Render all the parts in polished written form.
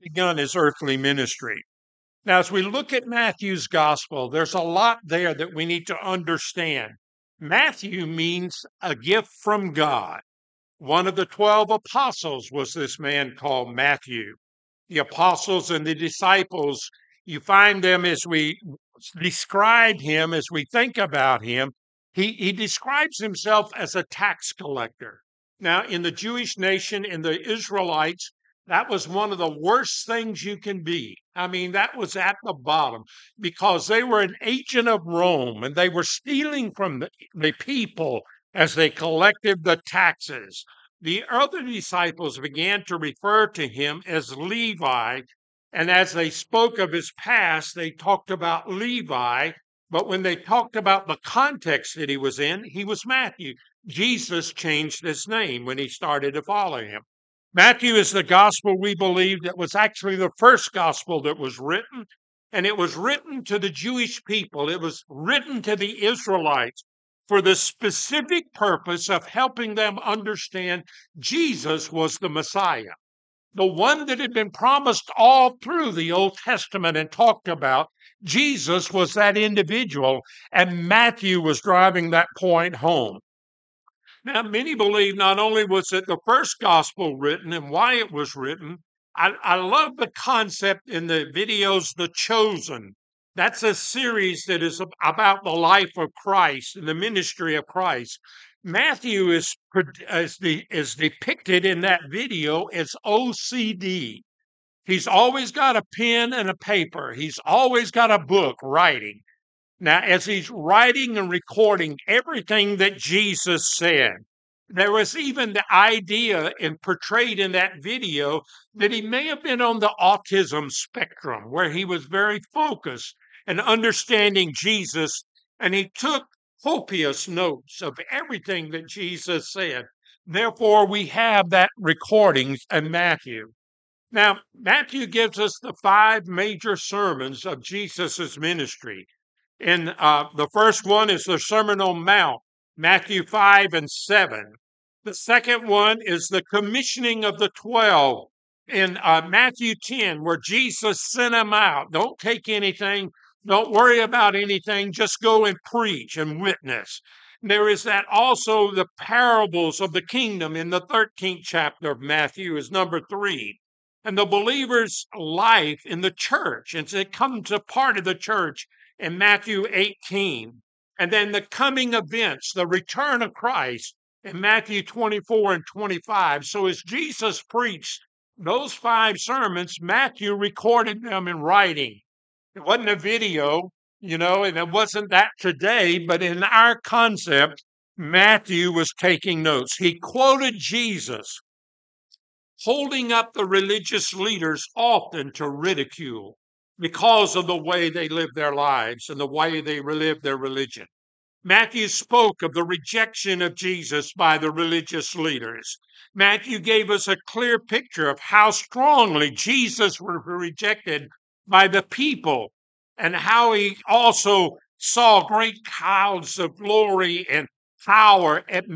begun his earthly ministry. Now, as we look at Matthew's gospel, there's a lot there that we need to understand. Matthew means a gift from God. One of the 12 apostles was this man called Matthew. The apostles and the disciples, you find them as we describe him, as we think about him, he describes himself as a tax collector. Now, in the Jewish nation, in the Israelites, that was one of the worst things you can be. I mean, that was at the bottom because they were an agent of Rome and they were stealing from the people as they collected the taxes. The other disciples began to refer to him as Levi, and as they spoke of his past, they talked about Levi, but when they talked about the context that he was in, he was Matthew. Jesus changed his name when he started to follow him. Matthew is the gospel we believe that was actually the first gospel that was written, and it was written to the Jewish people. It was written to the Israelites for the specific purpose of helping them understand Jesus was the Messiah, the one that had been promised all through the Old Testament and talked about. Jesus was that individual, and Matthew was driving that point home. Now, many believe not only was it the first gospel written and why it was written, I love the concept in the videos, The Chosen. That's a series that is about the life of Christ and the ministry of Christ. Matthew is depicted in that video as OCD. He's always got a pen and a paper. He's always got a book writing. Now, as he's writing and recording everything that Jesus said, there was even the idea and portrayed in that video that he may have been on the autism spectrum, where he was very focused and understanding Jesus, and he took copious notes of everything that Jesus said. Therefore, we have that recording in Matthew. Now, Matthew gives us the 5 major sermons of Jesus's ministry. And the first one is the Sermon on Mount, Matthew 5 and 7. The second one is the commissioning of the 12 in Matthew 10, where Jesus sent them out. Don't take anything. Don't worry about anything. Just go and preach and witness. There is that also the parables of the kingdom in the 13th chapter of Matthew is number 3. And the believer's life in the church, and it comes a part of the church in Matthew 18. And then the coming events, the return of Christ in Matthew 24 and 25. So as Jesus preached those 5 sermons, Matthew recorded them in writing. It wasn't a video, and it wasn't that today, but in our concept, Matthew was taking notes. He quoted Jesus, holding up the religious leaders often to ridicule because of the way they lived their lives and the way they lived their religion. Matthew spoke of the rejection of Jesus by the religious leaders. Matthew gave us a clear picture of how strongly Jesus was rejected by the people and how he also saw great clouds of glory and power at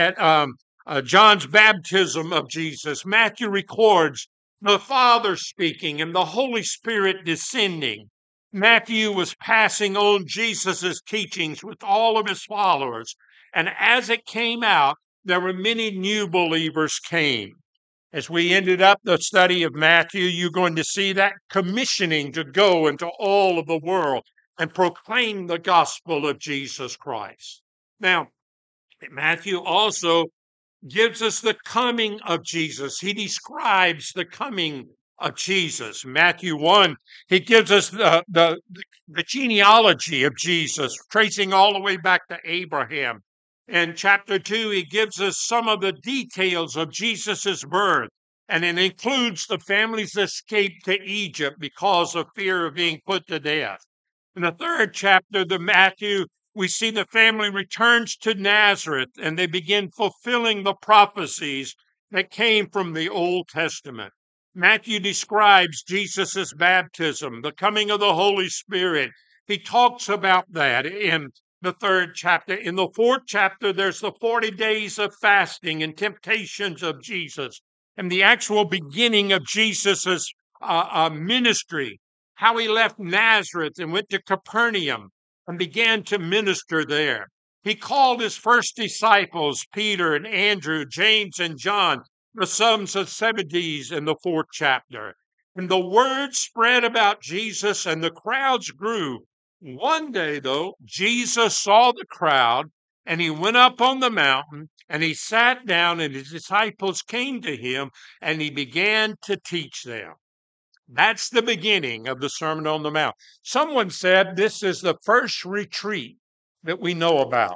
John's baptism of Jesus. Matthew records the Father speaking and the Holy Spirit descending. Matthew was passing on Jesus' teachings with all of his followers. And as it came out, there were many new believers came. As we ended up the study of Matthew, you're going to see that commissioning to go into all of the world and proclaim the gospel of Jesus Christ. Now, Matthew also gives us the coming of Jesus. He describes the coming of Jesus. Matthew 1, he gives us the genealogy of Jesus, tracing all the way back to Abraham. In chapter 2, he gives us some of the details of Jesus's birth, and it includes the family's escape to Egypt because of fear of being put to death. In the 3rd chapter of Matthew, we see the family returns to Nazareth and they begin fulfilling the prophecies that came from the Old Testament. Matthew describes Jesus' baptism, the coming of the Holy Spirit. He talks about that in the 3rd chapter. In the 4th chapter, there's the 40 days of fasting and temptations of Jesus and the actual beginning of Jesus' ministry, how he left Nazareth and went to Capernaum and began to minister there. He called his first disciples, Peter and Andrew, James and John, the sons of Zebedee, in the 4th chapter. And the word spread about Jesus and the crowds grew. One day, though, Jesus saw the crowd and he went up on the mountain and he sat down and his disciples came to him and he began to teach them. That's the beginning of the Sermon on the Mount. Someone said this is the first retreat that we know about.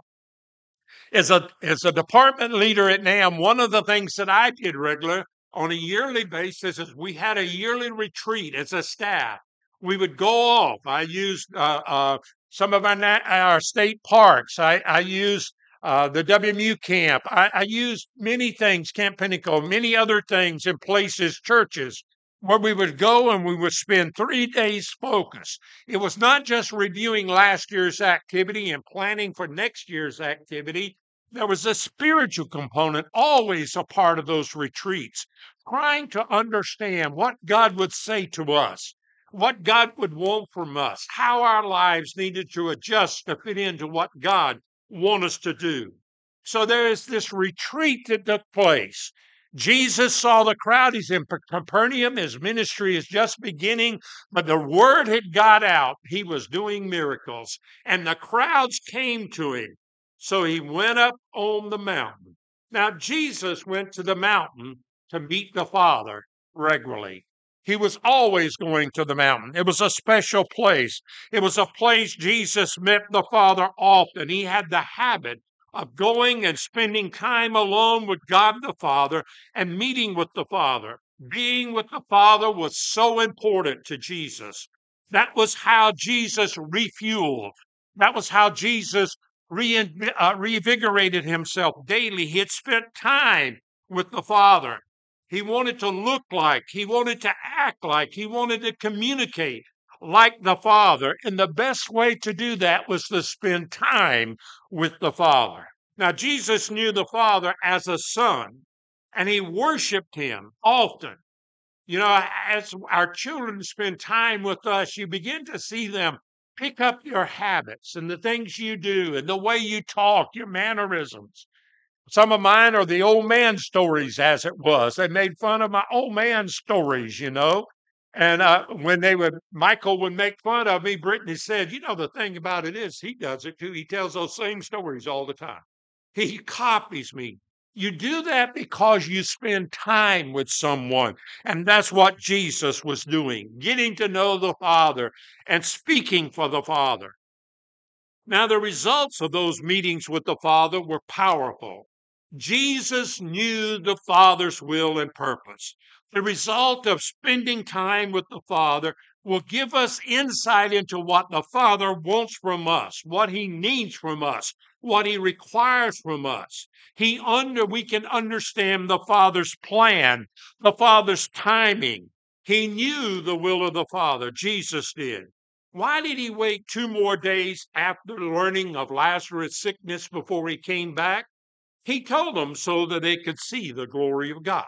As a department leader at NAM, one of the things that I did regular on a yearly basis is we had a yearly retreat as a staff. We would go off. I used some of our state parks. I used the WMU camp. I used many things, Camp Pinnacle, many other things in places, churches, where we would go and we would spend 3 days focused. It was not just reviewing last year's activity and planning for next year's activity. There was a spiritual component always a part of those retreats, trying to understand what God would say to us, what God would want from us, how our lives needed to adjust to fit into what God wants us to do. So there is this retreat that took place. Jesus saw the crowd. He's in Capernaum. His ministry is just beginning, but the word had got out. He was doing miracles, and the crowds came to him. So he went up on the mountain. Now, Jesus went to the mountain to meet the Father regularly. He was always going to the mountain. It was a special place. It was a place Jesus met the Father often. He had the habit of going and spending time alone with God the Father and meeting with the Father. Being with the Father was so important to Jesus. That was how Jesus refueled. That was how Jesus reinvigorated himself daily. He had spent time with the Father. He wanted to look like, he wanted to act like, he wanted to communicate like the Father. And the best way to do that was to spend time with the Father. Now, Jesus knew the Father as a son, and he worshiped him often. You know, as our children spend time with us, you begin to see them pick up your habits and the things you do and the way you talk, your mannerisms. Some of mine are the old man stories, as it was. They made fun of my old man stories, you know. And when Michael would make fun of me, Brittany said, you know, the thing about it is he does it too. He tells those same stories all the time. He copies me. You do that because you spend time with someone. And that's what Jesus was doing, getting to know the Father and speaking for the Father. Now, the results of those meetings with the Father were powerful. Jesus knew the Father's will and purpose. The result of spending time with the Father will give us insight into what the Father wants from us, what he needs from us, what he requires from us. We can understand the Father's plan, the Father's timing. He knew the will of the Father. Jesus did. Why did he wait 2 more days after learning of Lazarus' sickness before he came back? He told them so that they could see the glory of God.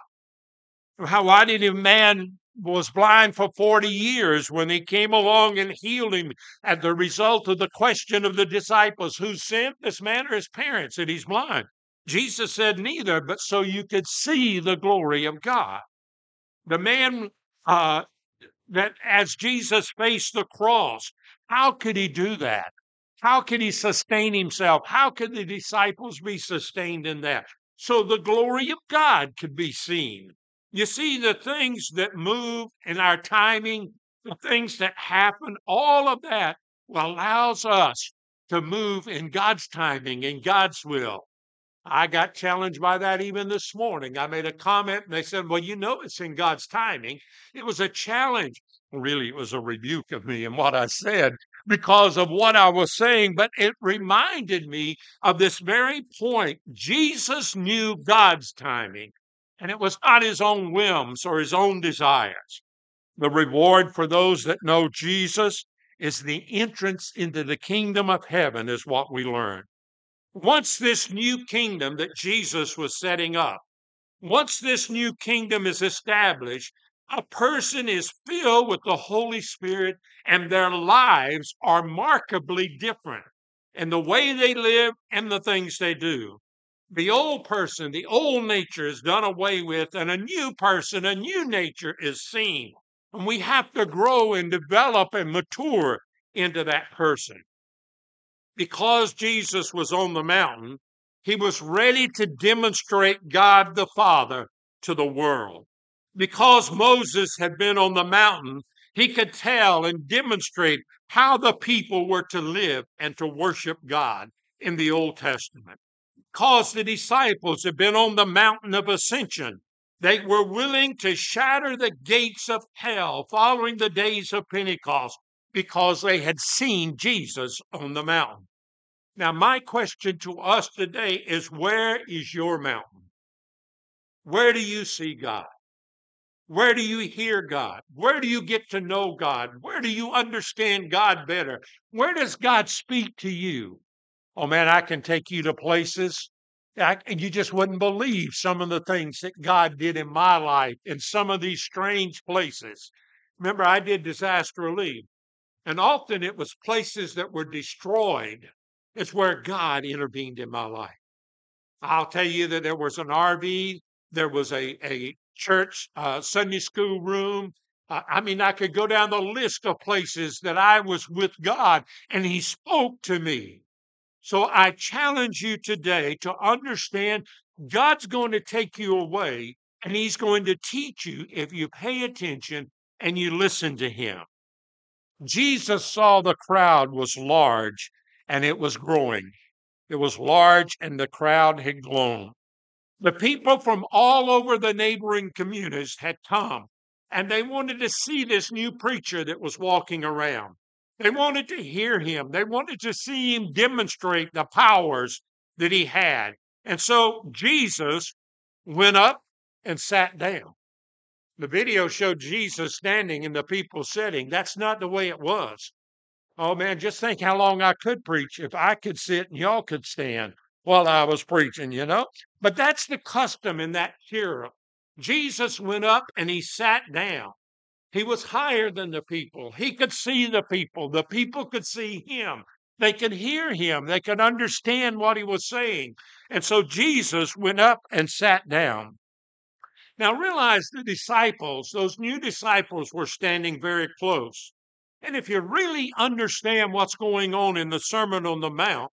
Why did a man was blind for 40 years when he came along and healed him as the result of the question of the disciples, who sinned, this man or his parents, that he's blind? Jesus said neither, but so you could see the glory of God. The man that as Jesus faced the cross, how could he do that? How could he sustain himself? How could the disciples be sustained in that? So the glory of God could be seen. You see, the things that move in our timing, the things that happen, all of that allows us to move in God's timing, in God's will. I got challenged by that even this morning. I made a comment and they said, well, you know, it's in God's timing. It was a challenge. Really, it was a rebuke of me and what I said because of what I was saying, but it reminded me of this very point. Jesus knew God's timing, and it was not his own whims or his own desires. The reward for those that know Jesus is the entrance into the kingdom of heaven, is what we learn. Once this new kingdom that Jesus was setting up, once this new kingdom is established, A person is filled with the Holy Spirit and their lives are markedly different in the way they live and the things they do. The old person, the old nature is done away with, and a new person, a new nature is seen. And we have to grow and develop and mature into that person. Because Jesus was on the mountain, he was ready to demonstrate God the Father to the world. Because Moses had been on the mountain, he could tell and demonstrate how the people were to live and to worship God in the Old Testament. Because the disciples had been on the mountain of ascension, they were willing to shatter the gates of hell following the days of Pentecost because they had seen Jesus on the mountain. Now, my question to us today is, where is your mountain? Where do you see God? Where do you hear God? Where do you get to know God? Where do you understand God better? Where does God speak to you? Oh man, I can take you to places you just wouldn't believe some of the things that God did in my life in some of these strange places. Remember, I did disaster relief, and often it was places that were destroyed. It's where God intervened in my life. I'll tell you that there was an RV, there was a church Sunday school room. I mean, I could go down the list of places that I was with God and He spoke to me. So I challenge you today to understand God's going to take you away and He's going to teach you if you pay attention and you listen to Him. Jesus saw the crowd was large and it was growing. It was large and the crowd had grown. The people from all over the neighboring communities had come and they wanted to see this new preacher that was walking around. They wanted to hear him. They wanted to see him demonstrate the powers that he had. And so Jesus went up and sat down. The video showed Jesus standing and the people sitting. That's not the way it was. Oh man, just think how long I could preach if I could sit and y'all could stand while I was preaching, you know? But that's the custom in that era. Jesus went up and he sat down. He was higher than the people. He could see the people. The people could see him. They could hear him. They could understand what he was saying. And so Jesus went up and sat down. Now realize the disciples, those new disciples, were standing very close. And if you really understand what's going on in the Sermon on the Mount,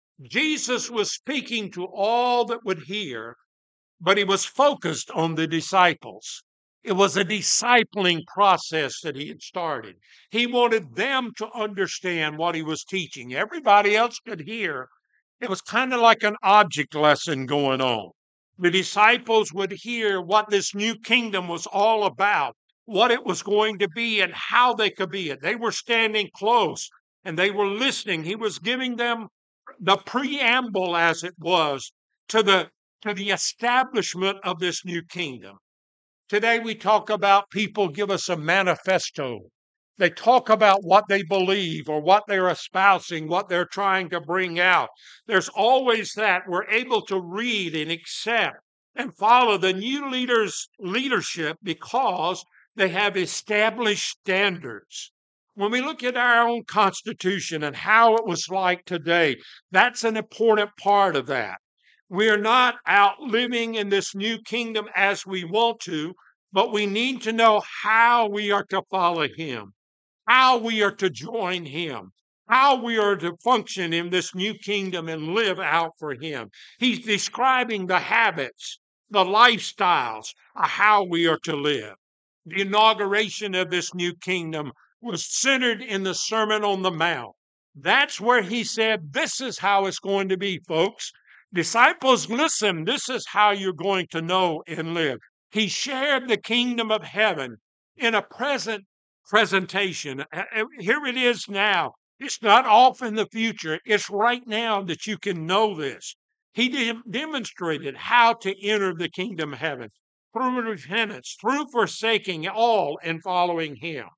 Jesus was speaking to all that would hear, but he was focused on the disciples. It was a discipling process that he had started. He wanted them to understand what he was teaching. Everybody else could hear. It was kind of like an object lesson going on. The disciples would hear what this new kingdom was all about, what it was going to be, and how they could be it. They were standing close and they were listening. He was giving them the preamble, as it was, to the establishment of this new kingdom. Today we talk about people give us a manifesto. They talk about what they believe or what they're espousing, what they're trying to bring out. There's always that. We're able to read and accept and follow the new leaders' leadership because they have established standards. When we look at our own Constitution and how it was like today, that's an important part of that. We are not out living in this new kingdom as we want to, but we need to know how we are to follow him, how we are to join him, how we are to function in this new kingdom and live out for him. He's describing the habits, the lifestyles of how we are to live. The inauguration of this new kingdom was centered in the Sermon on the Mount. That's where he said, this is how it's going to be, folks. Disciples, listen, this is how you're going to know and live. He shared the kingdom of heaven in a present presentation. Here it is now. It's not off in the future. It's right now that you can know this. He demonstrated how to enter the kingdom of heaven through repentance, through forsaking all and following him.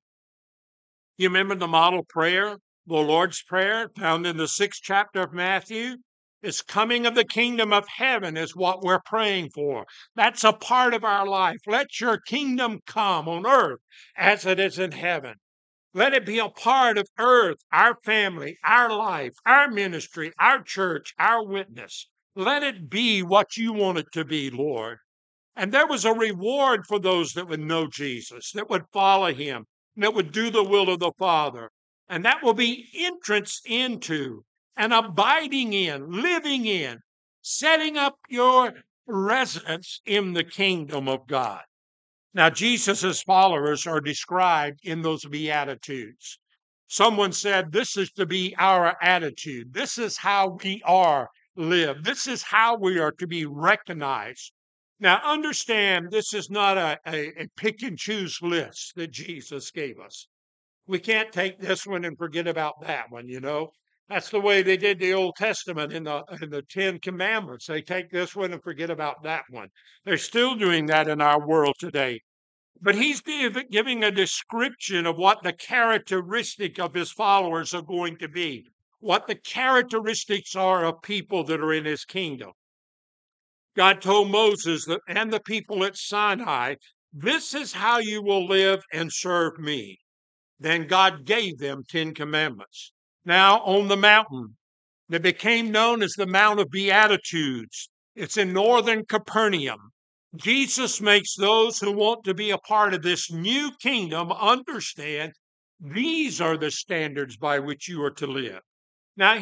You remember the model prayer, the Lord's Prayer, found in the 6th chapter of Matthew? This coming of the kingdom of heaven is what we're praying for. That's a part of our life. Let your kingdom come on earth as it is in heaven. Let it be a part of earth, our family, our life, our ministry, our church, our witness. Let it be what you want it to be, Lord. And there was a reward for those that would know Jesus, that would follow him, that would do the will of the Father. And that will be entrance into and abiding in, living in, setting up your residence in the kingdom of God. Now, Jesus' followers are described in those Beatitudes. Someone said, this is to be our attitude. This is how we are lived. This is how we are to be recognized. Now, understand this is not a pick and choose list that Jesus gave us. We can't take this one and forget about that one, you know. That's the way they did the Old Testament in the Ten Commandments. They take this one and forget about that one. They're still doing that in our world today. But he's giving a description of what the characteristic of his followers are going to be, what the characteristics are of people that are in his kingdom. God told Moses and the people at Sinai, this is how you will live and serve me. Then God gave them 10 commandments. Now on the mountain that became known as the Mount of Beatitudes, it's in northern Capernaum. Jesus makes those who want to be a part of this new kingdom understand these are the standards by which you are to live. Now,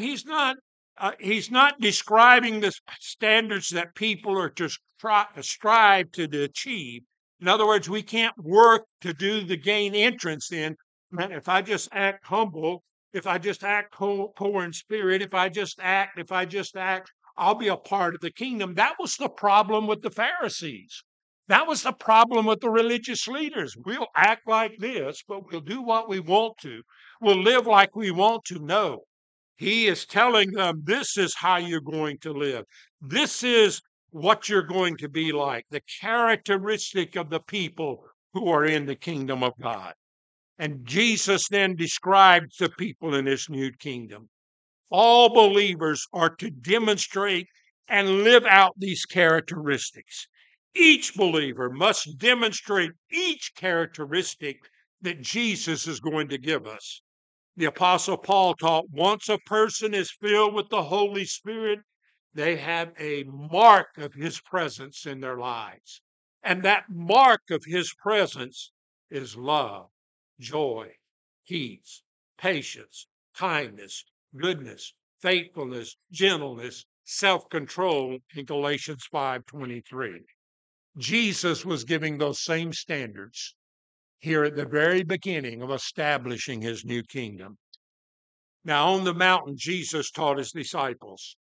he's not describing the standards that people are to strive to achieve. In other words, we can't work to gain entrance in. If I just act humble, if I just act poor in spirit, if I just act, I'll be a part of the kingdom. That was the problem with the Pharisees. That was the problem with the religious leaders. We'll act like this, but we'll do what we want to. We'll live like we want to. No. He is telling them, this is how you're going to live. This is what you're going to be like, the characteristic of the people who are in the kingdom of God. And Jesus then describes the people in this new kingdom. All believers are to demonstrate and live out these characteristics. Each believer must demonstrate each characteristic that Jesus is going to give us. The Apostle Paul taught once a person is filled with the Holy Spirit, they have a mark of his presence in their lives. And that mark of his presence is love, joy, peace, patience, kindness, goodness, faithfulness, gentleness, self-control in Galatians 5:23. Jesus was giving those same standards here at the very beginning of establishing his new kingdom. Now, on the mountain, Jesus taught his disciples.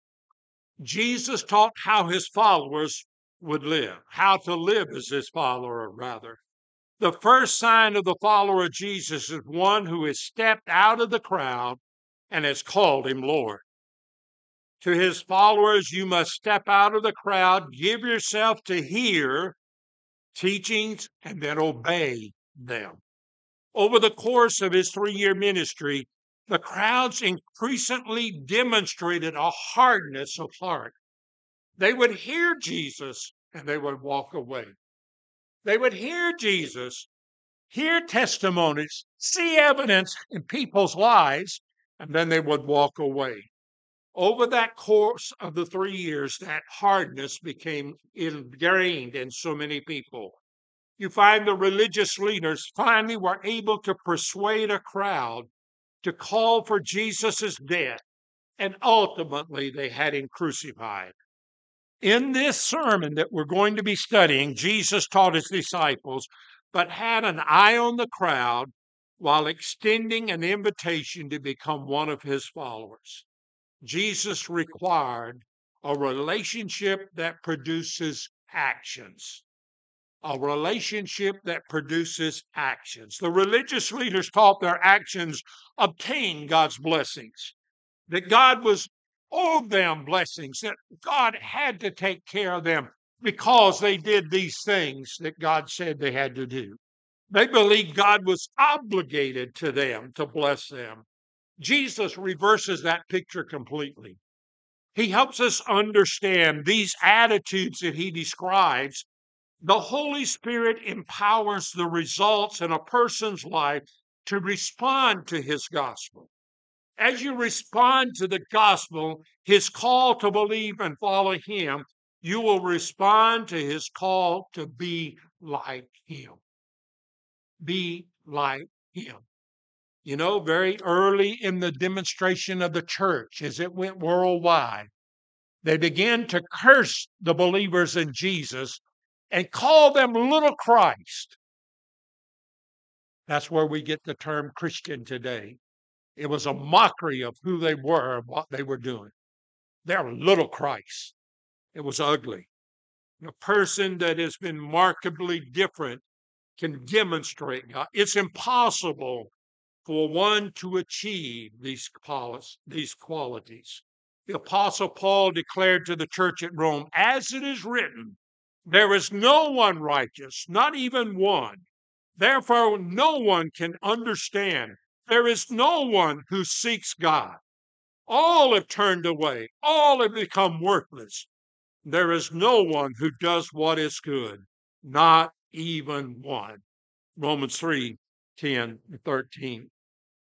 Jesus taught how his followers would live, how to live as his follower, rather. The first sign of the follower of Jesus is one who has stepped out of the crowd and has called him Lord. To his followers, you must step out of the crowd, give yourself to hear teachings, and then obey them. Over the course of his 3-year ministry, the crowds increasingly demonstrated a hardness of heart. They would hear Jesus and they would walk away. They would hear Jesus, hear testimonies, see evidence in people's lives, and then they would walk away. Over that course of the 3 years, that hardness became ingrained in so many people. You find the religious leaders finally were able to persuade a crowd to call for Jesus' death, and ultimately they had him crucified. In this sermon that we're going to be studying, Jesus taught his disciples, but had an eye on the crowd while extending an invitation to become one of his followers. Jesus required a relationship that produces actions. A relationship that produces actions. The religious leaders taught their actions obtain God's blessings, that God was owed them blessings, that God had to take care of them because they did these things that God said they had to do. They believed God was obligated to them to bless them. Jesus reverses that picture completely. He helps us understand these attitudes that he describes. The Holy Spirit empowers the results in a person's life to respond to his gospel. As you respond to the gospel, his call to believe and follow him, you will respond to his call to be like him. Be like him. You know, very early in the demonstration of the church, as it went worldwide, they began to curse the believers in Jesus and call them little Christ. That's where we get the term Christian today. It was a mockery of who they were and what they were doing. They're little Christ. It was ugly. A person that has been markedly different can demonstrate God. It's impossible for one to achieve these qualities. The Apostle Paul declared to the church at Rome, as it is written, there is no one righteous, not even one. Therefore, no one can understand. There is no one who seeks God. All have turned away. All have become worthless. There is no one who does what is good, not even one. Romans 3:10-13.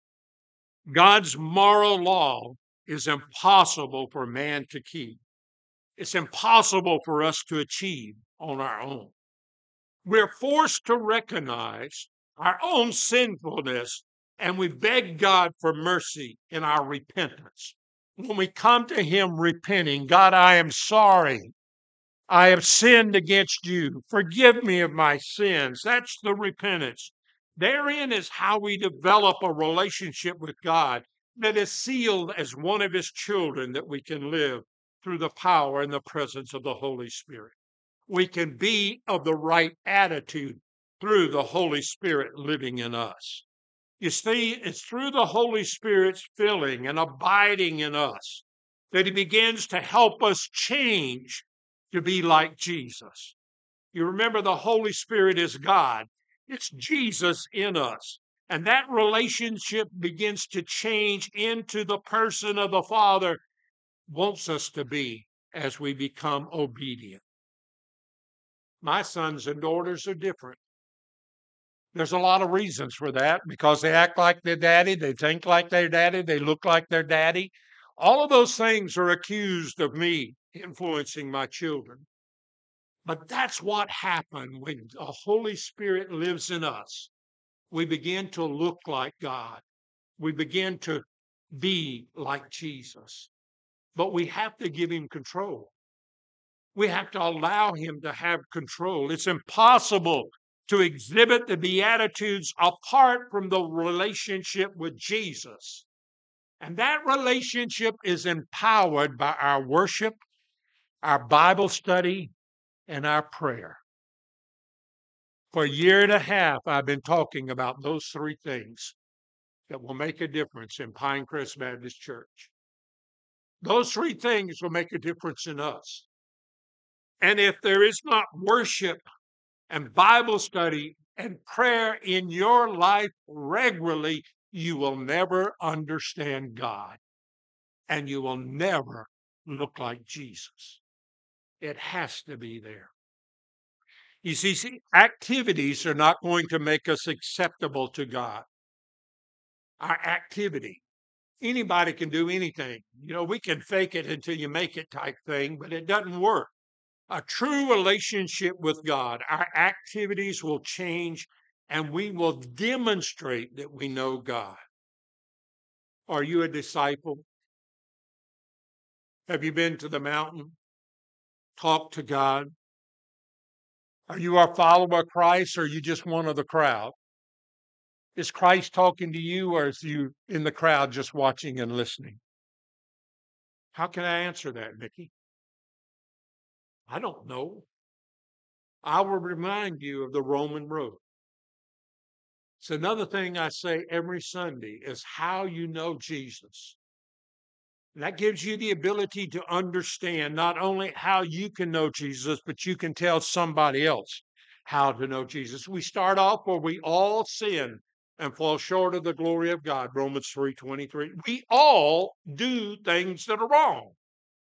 God's moral law is impossible for man to keep. It's impossible for us to achieve on our own. We're forced to recognize our own sinfulness and we beg God for mercy in our repentance. When we come to him repenting, God, I am sorry. I have sinned against you. Forgive me of my sins. That's the repentance. Therein is how we develop a relationship with God that is sealed as one of his children that we can live through the power and the presence of the Holy Spirit. We can be of the right attitude through the Holy Spirit living in us. You see, it's through the Holy Spirit's filling and abiding in us that he begins to help us change to be like Jesus. You remember the Holy Spirit is God. It's Jesus in us. And that relationship begins to change into the person of the Father wants us to be as we become obedient. My sons and daughters are different. There's a lot of reasons for that because they act like their daddy, they think like their daddy, they look like their daddy. All of those things are accused of me influencing my children. But that's what happened when the Holy Spirit lives in us. We begin to look like God. We begin to be like Jesus. But we have to give him control. We have to allow him to have control. It's impossible to exhibit the Beatitudes apart from the relationship with Jesus. And that relationship is empowered by our worship, our Bible study, and our prayer. For a year and a half, I've been talking about those three things that will make a difference in Pinecrest Baptist Church. Those three things will make a difference in us. And if there is not worship and Bible study and prayer in your life regularly, you will never understand God and you will never look like Jesus. It has to be there. You see, activities are not going to make us acceptable to God. Our activity. Anybody can do anything. You know, we can fake it until you make it type thing, but it doesn't work. A true relationship with God, our activities will change and we will demonstrate that we know God. Are you a disciple? Have you been to the mountain? Talked to God? Are you a follower of Christ or are you just one of the crowd? Is Christ talking to you or is you in the crowd just watching and listening? How can I answer that, Mickey? I don't know. I will remind you of the Roman road. It's another thing I say every Sunday is how you know Jesus. And that gives you the ability to understand not only how you can know Jesus, but you can tell somebody else how to know Jesus. We start off where we all sin and fall short of the glory of God, Romans 3:23. We all do things that are wrong.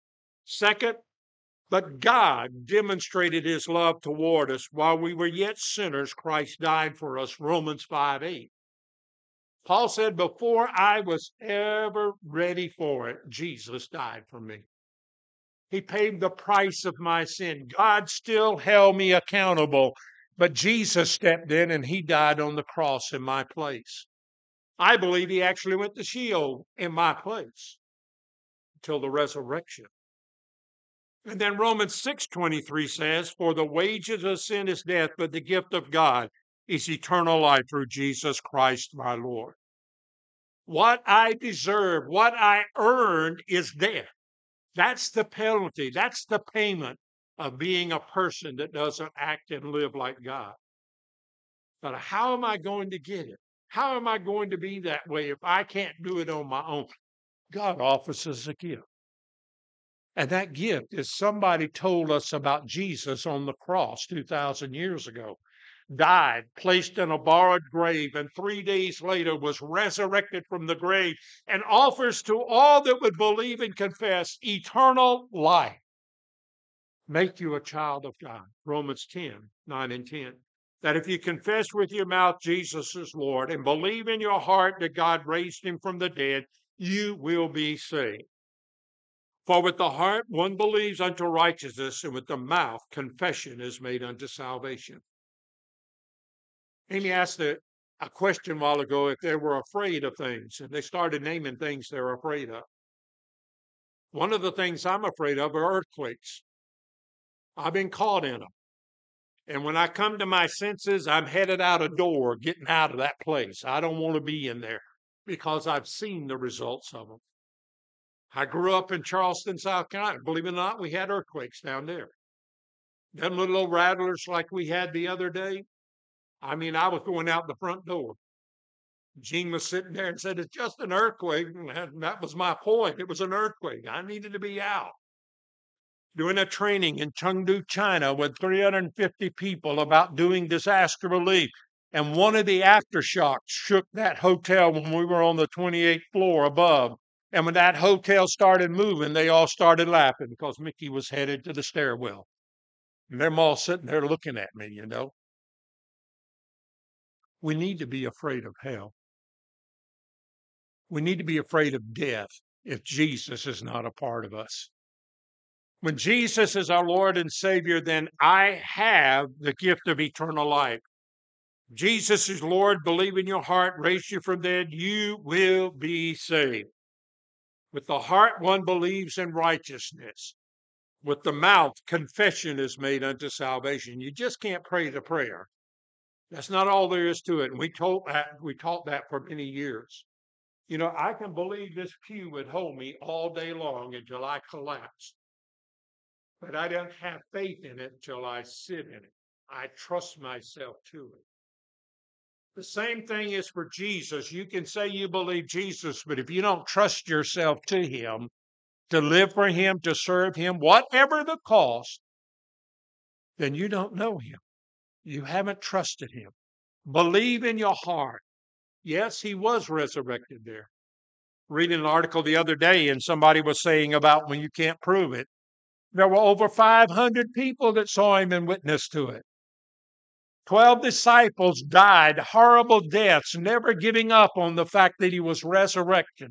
Second, but God demonstrated his love toward us while we were yet sinners. Christ died for us. Romans 5:8. Paul said, before I was ever ready for it, Jesus died for me. He paid the price of my sin. God still held me accountable, but Jesus stepped in and he died on the cross in my place. I believe he actually went to Sheol in my place until the resurrection. And then Romans 6:23 says, for the wages of sin is death, but the gift of God is eternal life through Jesus Christ my Lord. What I deserve, what I earned is death. That's the penalty. That's the payment of being a person that doesn't act and live like God. But how am I going to get it? How am I going to be that way if I can't do it on my own? God offers us a gift. And that gift is somebody told us about Jesus on the cross 2,000 years ago. Died, placed in a borrowed grave, and 3 days later was resurrected from the grave and offers to all that would believe and confess eternal life. Make you a child of God. Romans 10:9 and 10. That if you confess with your mouth Jesus is Lord and believe in your heart that God raised him from the dead, you will be saved. For with the heart one believes unto righteousness, and with the mouth confession is made unto salvation. Amy asked a question a while ago if they were afraid of things, and they started naming things they're afraid of. One of the things I'm afraid of are earthquakes. I've been caught in them. And when I come to my senses, I'm headed out a door, getting out of that place. I don't want to be in there because I've seen the results of them. I grew up in Charleston, South Carolina. Believe it or not, we had earthquakes down there. Them little old rattlers like we had the other day. I mean, I was going out the front door. Gene was sitting there and said, it's just an earthquake. And that was my point. It was an earthquake. I needed to be out. Doing a training in Chengdu, China with 350 people about doing disaster relief. And one of the aftershocks shook that hotel when we were on the 28th floor above. And when that hotel started moving, they all started laughing because Mickey was headed to the stairwell. And they're all sitting there looking at me, you know. We need to be afraid of hell. We need to be afraid of death if Jesus is not a part of us. When Jesus is our Lord and Savior, then I have the gift of eternal life. Jesus is Lord, believe in your heart, raise you from dead, you will be saved. With the heart one believes in righteousness. With the mouth, confession is made unto salvation. You just can't pray the prayer. That's not all there is to it. And we taught that for many years. You know, I can believe this pew would hold me all day long until I collapse. But I don't have faith in it until I sit in it. I trust myself to it. The same thing is for Jesus. You can say you believe Jesus, but if you don't trust yourself to him, to live for him, to serve him, whatever the cost, then you don't know him. You haven't trusted him. Believe in your heart. Yes, he was resurrected there. Reading an article the other day, and somebody was saying about when you can't prove it, there were over 500 people that saw him and witnessed to it. 12 disciples died horrible deaths, never giving up on the fact that he was resurrected.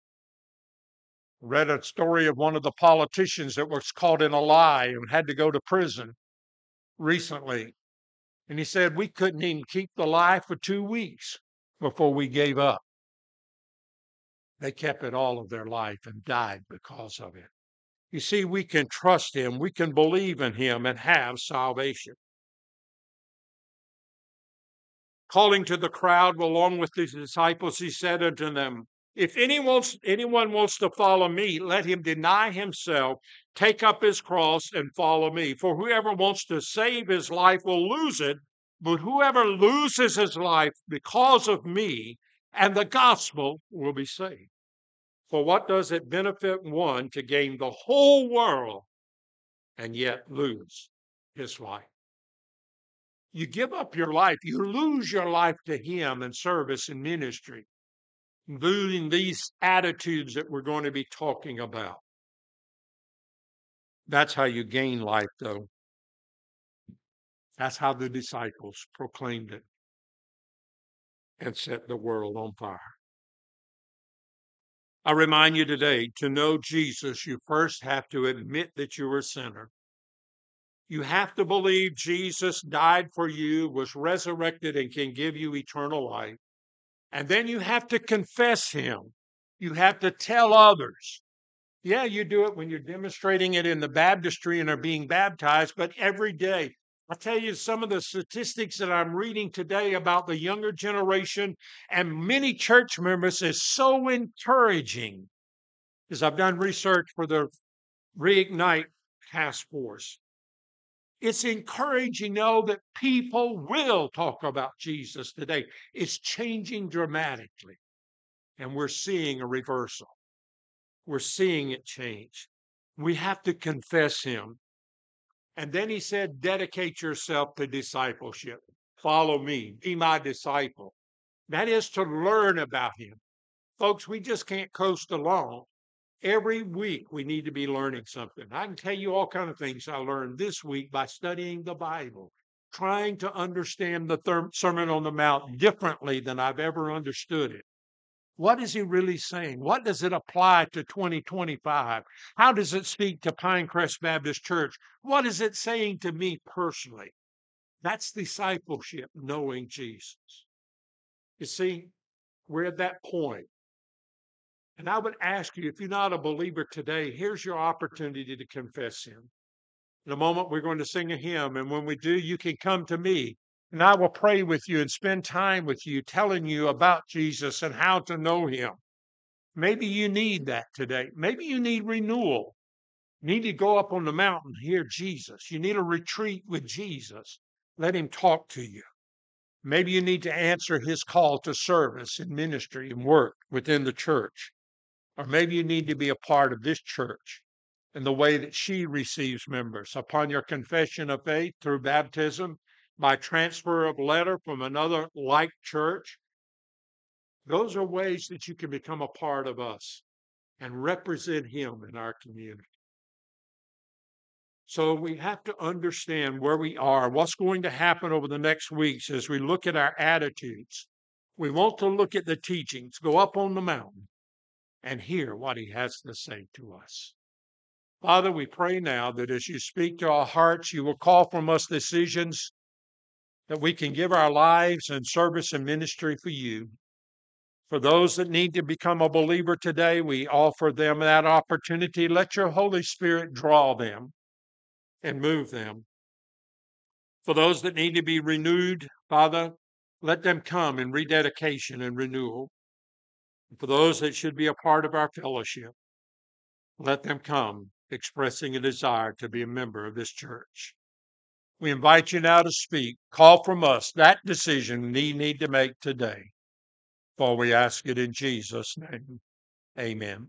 Read a story of one of the politicians that was caught in a lie and had to go to prison recently. And he said, we couldn't even keep the lie for 2 weeks before we gave up. They kept it all of their life and died because of it. You see, we can trust him, we can believe in him and have salvation. Calling to the crowd along with his disciples, he said unto them, if anyone wants to follow me, let him deny himself, take up his cross and follow me. For whoever wants to save his life will lose it, but whoever loses his life because of me and the gospel will be saved. For what does it benefit one to gain the whole world and yet lose his life? You give up your life, you lose your life to him in service and ministry, including these attitudes that we're going to be talking about. That's how you gain life, though. That's how the disciples proclaimed it and set the world on fire. I remind you today, to know Jesus, you first have to admit that you're a sinner. You have to believe Jesus died for you, was resurrected, and can give you eternal life. And then you have to confess him. You have to tell others. Yeah, you do it when you're demonstrating it in the baptistry and are being baptized, but every day. I'll tell you some of the statistics that I'm reading today about the younger generation and many church members is so encouraging, as I've done research for the Reignite Task Force. It's encouraging to know that people will talk about Jesus today. It's changing dramatically, and we're seeing a reversal. We're seeing it change. We have to confess him. And then he said, dedicate yourself to discipleship. Follow me, be my disciple. That is to learn about him. Folks, we just can't coast along. Every week we need to be learning something. I can tell you all kinds of things I learned this week by studying the Bible, trying to understand the Sermon on the Mount differently than I've ever understood it. What is he really saying? What does it apply to 2025? How does it speak to Pinecrest Baptist Church? What is it saying to me personally? That's discipleship, knowing Jesus. You see, we're at that point. And I would ask you, if you're not a believer today, here's your opportunity to confess him. In a moment, we're going to sing a hymn. And when we do, you can come to me and I will pray with you and spend time with you, telling you about Jesus and how to know him. Maybe you need that today. Maybe you need renewal. You need to go up on the mountain, hear Jesus. You need a retreat with Jesus. Let him talk to you. Maybe you need to answer his call to service and ministry and work within the church. Or maybe you need to be a part of this church in the way that she receives members upon your confession of faith through baptism, by transfer of letter from another like church. Those are ways that you can become a part of us and represent him in our community. So we have to understand where we are, what's going to happen over the next weeks as we look at our attitudes. We want to look at the teachings, go up on the mountain, and hear what he has to say to us. Father, we pray now that as you speak to our hearts, you will call from us decisions that we can give our lives and service and ministry for you. For those that need to become a believer today, we offer them that opportunity. Let your Holy Spirit draw them and move them. For those that need to be renewed, Father, let them come in rededication and renewal. For those that should be a part of our fellowship, let them come expressing a desire to be a member of this church. We invite you now to speak. Call from us that decision we need to make today. For we ask it in Jesus' name. Amen.